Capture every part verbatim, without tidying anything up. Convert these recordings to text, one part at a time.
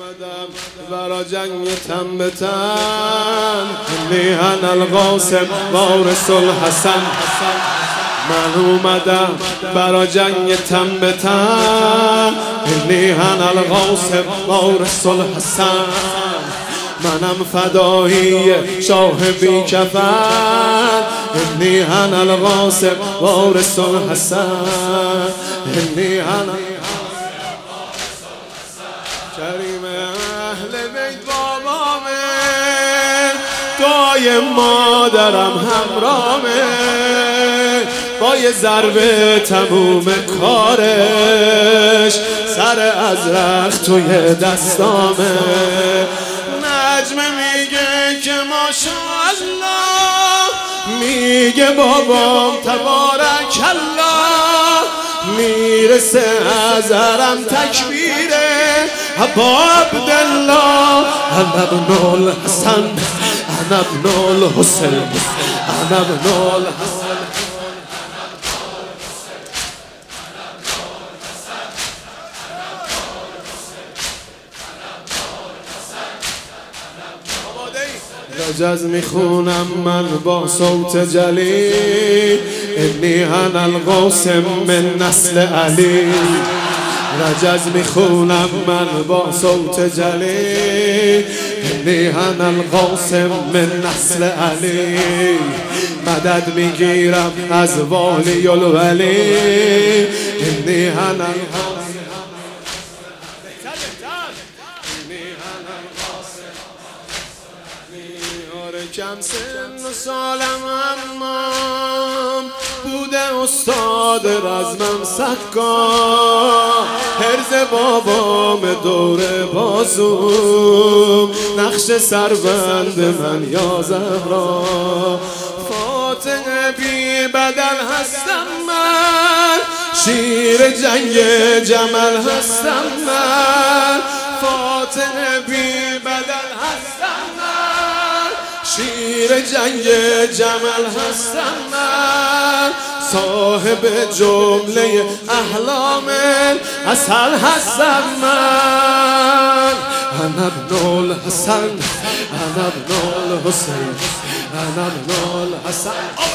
برا جنگ تن به تن انی انا القاسم وارث الحسن. من اومدم برا جنگ تن به تن انی انا القاسم وارث الحسن. منم فدایی شاه بی کفن انی انا القاسم وارث الحسن. انی انا کریم اهل بیت بابامه دعای مادرم همرامه با یه ضربه تموم کارش سر ازرق توی دستامه. نجمه میگه که ماشاءالله میگه بابام تبارک الله میرسه ازرم تکبیره ابا عبدالله انا ابن الحسن انا ابن الحسین انا ابن الحسن. رجز میخونم من با صوت جلی انی انا القاسم من نسل علی. رجز میخونم من با صوت جلی انی انا القاسم من نسل علی. مدد میگیرم از والی الولی انی انا کم سن و سالم اما بوده استاد رزمم سکا. هرز بابام دور بازوم نقش سربند من یا زهرا. فاتح بی بدل هستم من شیر جنگ جمل هستم من. فاتح بی بدل هستم من شیر جنگ جمل هستم من. صاحب جمله احلام اصل هستم من. انا ابن الحسن انا ابن الحسین انا ابن الحسن.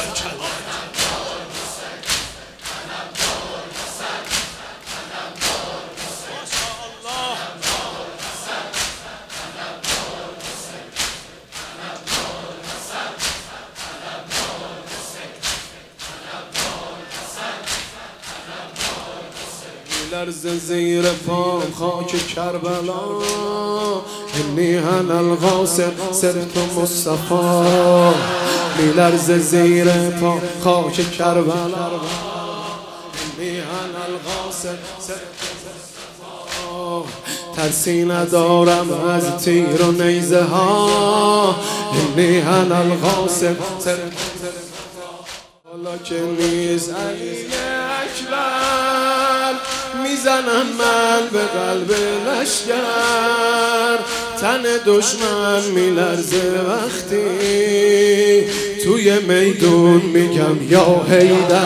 لرز زیر پام خاک کربلا انی انا القاسم سرت مصطفی. میلرز زیر پام خاک کربلا انی انا القاسم سرت مصطفی. ترسی ندارم از تیر و نیزه ها انی انا القاسم سرت مصطفی. حالا که نیست علی اکبر میزنم من به قلب لشگر. تن دشمن میلرزه وقتی توی میدون میگم یا حیدر.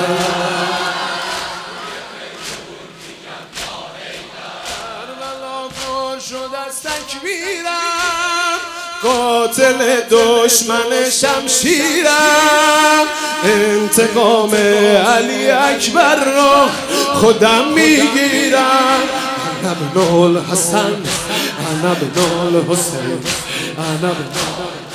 کربلا پر شد از تکبیرم قاتل دشمن شمشیرم. انتقام علی اکبر رو خودم میگیرم. انا ابن الحسن انا ابن الحسین انا ابن